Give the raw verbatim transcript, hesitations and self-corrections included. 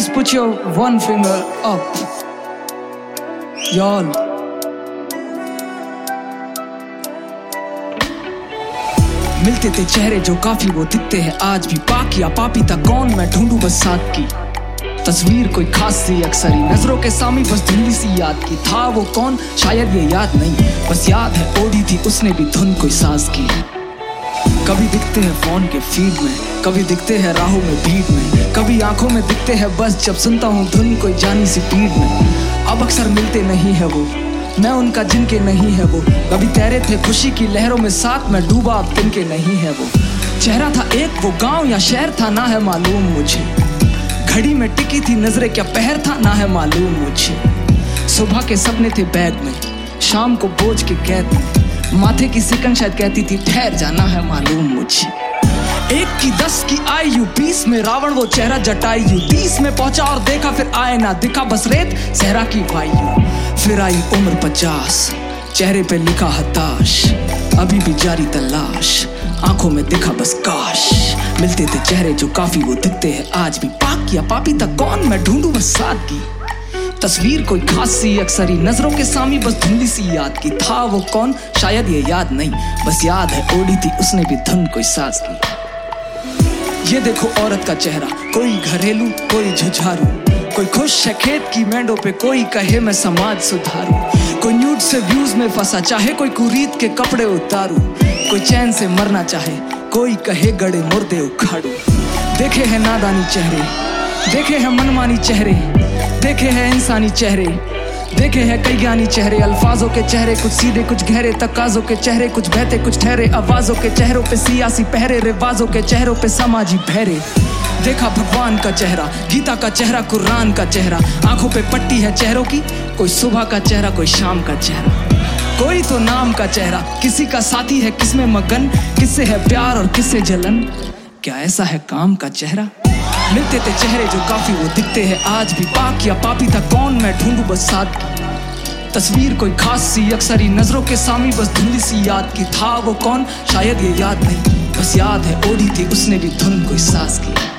Just put your one finger up, y'all. मिलते थे चेहरे जो काफी वो दिखते हैं आज भी। पाक या पापी था कौन, मैं ढूंढूं बस साथ की तस्वीर कोई खास सी, अक्सर ही नजरों के सामने बस धुंधली सी याद की। था वो कौन शायद ये याद नहीं, बस याद है ओढ़ी थी उसने भी धुन कोई साज की। कभी दिखते हैं फोन के फीड में, कभी दिखते हैं राहों में भीड़ में, कभी आंखों में दिखते हैं बस जब सुनता हूँ धुन कोई जानी सी पीड़ में। अब अक्सर मिलते नहीं है वो, मैं उनका जिनके नहीं है वो। कभी तैरे थे खुशी की लहरों में साथ में डूबा, अब तिनके नहीं है वो। चेहरा था एक वो गांव या शहर था ना है मालूम मुझे, घड़ी में टिकी थी नजरें क्या पहर था ना है मालूम मुझे। सुबह के सपने थे बैग में, शाम को बोझ के कैद में, माथे की सिकन शायद कहती थी ठहर जाना है मालूम मुझे। एक की दस की आई यू बीस में रावण वो चेहरा जटाई यू, तीस में पहुंचा और देखा फिर आए ना दिखा बस रेत सहरा की वायु। फिर आई उम्र पचास, चेहरे पे लिखा हताश, अभी भी जारी तलाश, आंखों में दिखा बस काश। मिलते थे चेहरे जो काफी वो दिखते हैं आज भी। पाक या पापी था कौन, मैं ढूंढूं बस सादगी तस्वीर कोई खास सी, अक्सर ही नजरों के सामने बस धुंधली सी याद की। था वो कौन शायद ये याद नहीं, बस याद है ओढ़ी थी उसने भी धुन कोई साज की। ये देखो औरत का चेहरा, कोई घरेलू कोई झुझारू, कोई खुश है खेत की मेंढों पे, कोई कहे मैं समाज सुधारू। कोई न्यूड से व्यूज में फंसा चाहे कोई कुरीत के कपड़े उतारू, कोई चैन से मरना चाहे कोई कहे गड़े मुर्दे उखाड़ू। देखे हैं नादानी चेहरे, देखे हैं मनमानी चेहरे, देखे हैं इंसानी चेहरे, देखे हैं कई ज्ञानी चेहरे। अल्फाजों के चेहरे कुछ सीधे कुछ गहरे, तकाजों के चेहरे कुछ बहते कुछ ठहरे, आवाजों के चेहरों पे सियासी पहरे, रिवाजों के चेहरों पे समाजी पहरे। देखा भगवान का चेहरा, गीता का चेहरा, कुरान का चेहरा, आंखों पे पट्टी है चेहरों की, कोई सुबह का चेहरा कोई शाम का चेहरा, कोई तो नाम का चेहरा, किसी का साथी है किसमें मगन, किससे है प्यार और किससे जलन, क्या ऐसा है काम का चेहरा। मिलते थे चेहरे जो काफी वो दिखते हैं आज भी। पाक या पापी था कौन, मैं ढूंढूं बस सादगी तस्वीर कोई खास सी, अक्सर ही नजरों के सामने बस धुंधली सी याद की। था वो कौन शायद ये याद नहीं, बस याद है ओढ़ी थी उसने भी धुन कोई साज की।